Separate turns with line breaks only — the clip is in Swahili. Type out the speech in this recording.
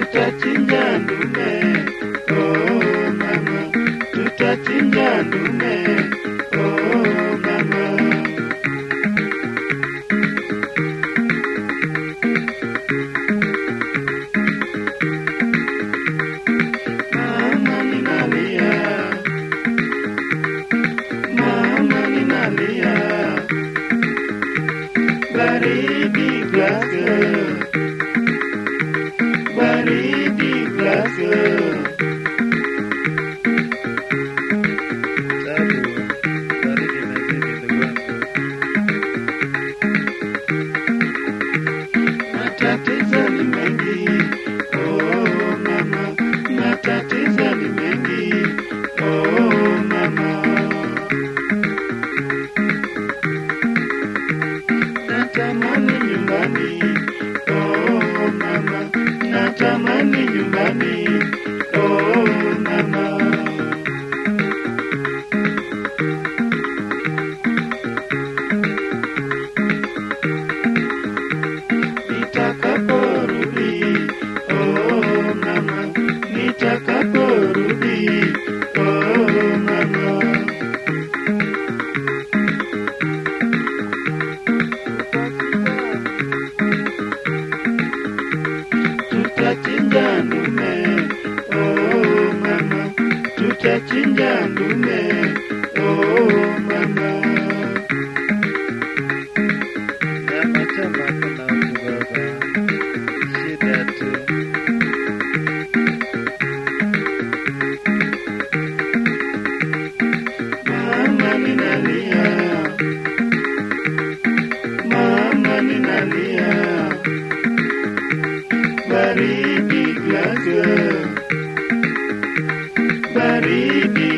tutachinja ndume, oh mama, tutachinja ndume, oh mama. Mama ninalia, mama ninalia, baridi Glasgow, baridi Glasgow. Baridi imezidi ndugu wangu. Matatizo ni mengi, oh mama, matatizo ni mengi, oh mama. Natamani nyumbani, oh mama, natamani nyumbani, oh mama. Nitakaporudi, oh mama, nitakaporudi, oh mama. Tutachinja ndume, oh mama, tutachinja ndume, oh mama. Nyama choma kuna ukubaba, shida tu. Mama ninalia, mama ninalia, baridi Glasgow, baridi